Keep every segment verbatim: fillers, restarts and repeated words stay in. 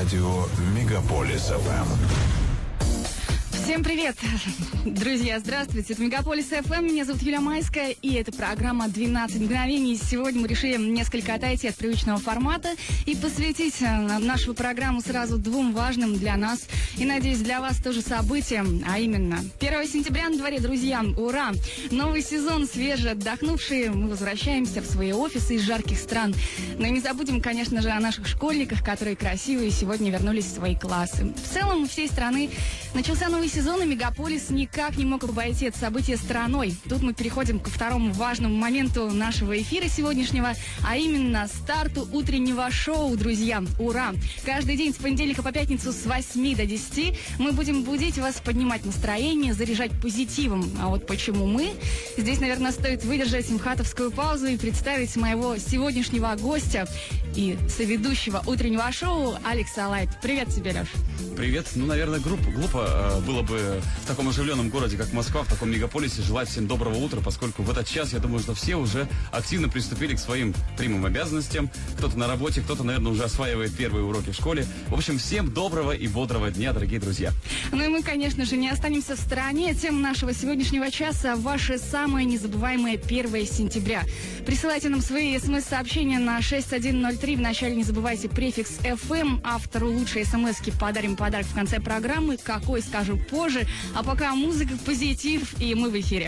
радио Мегаполис эф эм. Всем привет, друзья, здравствуйте, это Мегаполис эф эм, меня зовут Юлия Майская, и это программа двенадцать мгновений. Сегодня мы решили несколько отойти от привычного формата и посвятить нашу программу сразу двум важным для нас и, надеюсь, для вас тоже событиям, а именно первого сентября на дворе, друзья, ура! Новый сезон, свежий, отдохнувшие, мы возвращаемся в свои офисы из жарких стран. Но и не забудем, конечно же, о наших школьниках, которые красивые сегодня вернулись в свои классы. В целом, у всей страны начался новый сезон, и Мегаполис никак не мог обойти это событие стороной. Тут мы переходим ко второму важному моменту нашего эфира сегодняшнего, а именно старту утреннего шоу, друзья. Ура! Каждый день с понедельника по пятницу с восьми до десяти мы будем будить вас, поднимать настроение, заряжать позитивом. А вот почему мы? Здесь, наверное, стоит выдержать мхатовскую паузу и представить моего сегодняшнего гостя и соведущего утреннего шоу Алекса Лайт. Привет тебе, Леш. Привет. Ну, наверное, группа, глупо э, было бы в таком оживленном городе, как Москва, в таком мегаполисе, желать всем доброго утра, поскольку в этот час, я думаю, что все уже активно приступили к своим прямым обязанностям. Кто-то на работе, кто-то, наверное, уже осваивает первые уроки в школе. В общем, всем доброго и бодрого дня, дорогие друзья. Ну и мы, конечно же, не останемся в стороне. Тема нашего сегодняшнего часа – ваше самое незабываемое первое сентября. Присылайте нам свои смс-сообщения на шесть один ноль три. Вначале не забывайте префикс эф эм. Автору лучшей смс-ки подарим подарок в конце программы. Какой, скажу позже. А пока музыка, позитив, и мы в эфире.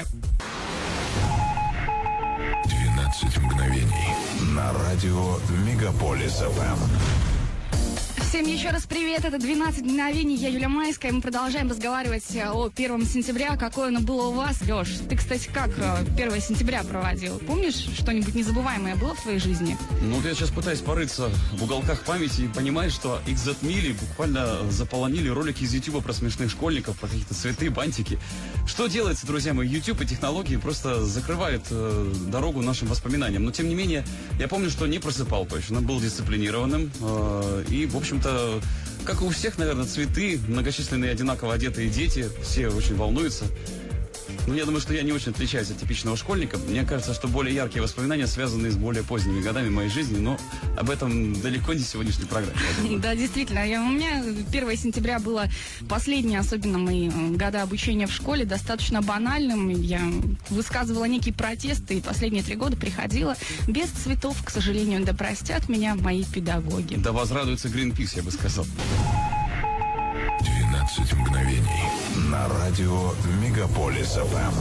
двенадцать мгновений на радио Мегаполис эф эм. Всем еще раз привет, это двенадцать мгновений, я Юлия Майская, и мы продолжаем разговаривать о первом сентября, какое оно было у вас, Леш. Ты, кстати, как первое сентября проводил? Помнишь, что-нибудь незабываемое было в твоей жизни? Ну, я сейчас пытаюсь порыться в уголках памяти и понимаю, что их затмили, буквально заполонили ролики из Ютуба про смешных школьников, про какие-то цветы, бантики. Что делается, друзья мои, Ютуб и технологии просто закрывают э, дорогу нашим воспоминаниям. Но, тем не менее, я помню, что не просыпал точно, был дисциплинированным э, и, в общем-то, как и у всех, наверное, цветы, многочисленные одинаково одетые дети, все очень волнуются. Но я думаю, что я не очень отличаюсь от типичного школьника. Мне кажется, что более яркие воспоминания связаны с более поздними годами моей жизни, но об этом далеко не сегодняшней программе. Да, действительно. Я, у меня первое сентября было последнее, особенно мои года обучения в школе, достаточно банальным. Я высказывала некий протест, и последние три года приходила без цветов, к сожалению. Да простят меня мои педагоги. Да возрадуется Greenpeace, я бы сказал. двенадцать мгновений на радио Мегаполис эф эм.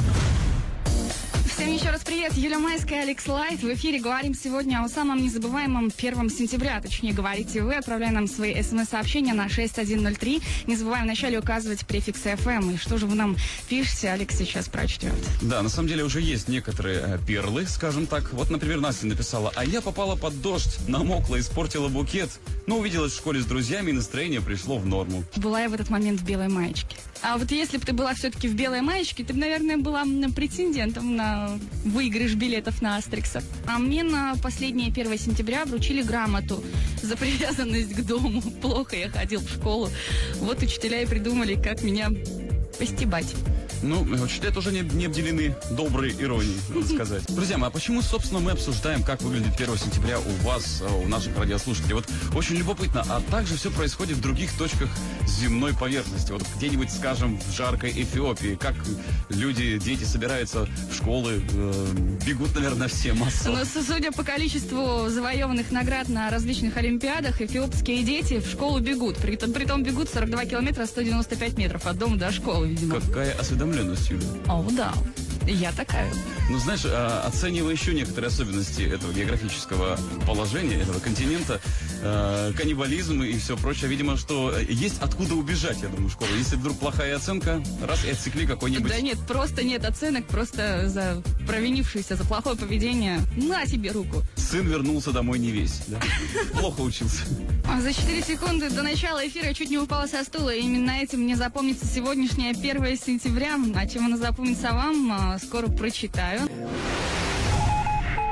Всем еще раз привет, Юлия Майская, Алекс Лайт. В эфире говорим сегодня о самом незабываемом первом сентября. Точнее, говорите вы, отправляя нам свои смс-сообщения на шесть один ноль три. Не забываем вначале указывать префикс эф эм. И что же вы нам пишете, Алекс сейчас прочтет. Да, на самом деле уже есть некоторые э, перлы, скажем так. Вот, например, Настя написала: а я попала под дождь, намокла, испортила букет, но увиделась в школе с друзьями, и настроение пришло в норму. Была я в этот момент в белой маечке. А вот если бы ты была все-таки в белой маечке, ты бы, наверное, была претендентом на выигрыш билетов на Астрикса. А мне на последнее первое сентября вручили грамоту за привязанность к дому. Плохо я ходил в школу. Вот учителя и придумали, как меня постебать. Ну, учителя тоже не, не обделены доброй иронией, надо сказать. Друзья мои, а почему, собственно, мы обсуждаем, как выглядит первое сентября у вас, у наших радиослушателей? Вот очень любопытно, а также все происходит в других точках земной поверхности. Вот где-нибудь, скажем, в жаркой Эфиопии, как люди, дети собираются в школы, э, бегут, наверное, все массово. Но судя по количеству завоеванных наград на различных олимпиадах, эфиопские дети в школу бегут. Притом, притом бегут сорок два километра, сто девяносто пять метров от дома до школы, видимо. Какая осведомленность, Юля. О, да. Я такая. Ну, знаешь, оценивая еще некоторые особенности этого географического положения, этого континента, каннибализм и все прочее, видимо, что есть откуда убежать, я думаю, в школу. Если вдруг плохая оценка, раз и отсекли какой-нибудь... Да нет, просто нет оценок, просто за провинившийся, за плохое поведение. На тебе руку. Сын вернулся домой не весь, да? Плохо учился. За четыре секунды до начала эфира чуть не упала со стула, и именно этим мне запомнится сегодняшнее первое сентября. А чем оно запомнится вам, скоро прочитаю.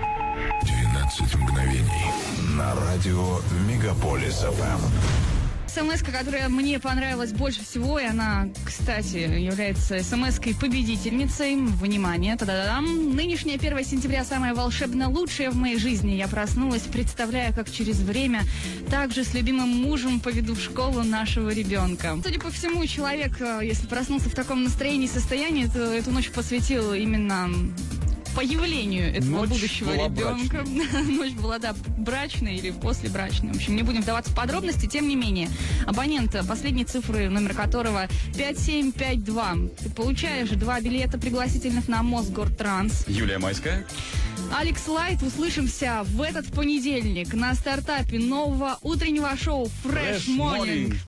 двенадцать мгновений на радио Мегаполис эф эм. смс-ка, которая мне понравилась больше всего, и она, кстати, является смс-кой победительницей. Внимание, та-да-дам. Нынешнее первое сентября самое волшебно лучшее в моей жизни. Я проснулась, представляя, как через время также с любимым мужем поведу в школу нашего ребенка. Судя по всему, человек, если проснулся в таком настроении, состоянии, то эту ночь посвятил именно появлению этого Ночь будущего была ребенка. Ночь была, да, брачная или послебрачная. В общем, не будем вдаваться в подробности. Тем не менее, абонент, последние цифры, номер которого пять семь пять два. Ты получаешь два билета пригласительных на Мосгортранс. Юлия Майская. Алекс Лайт. Услышимся в этот понедельник на стартапе нового утреннего шоу Fresh Fresh Morning. Morning.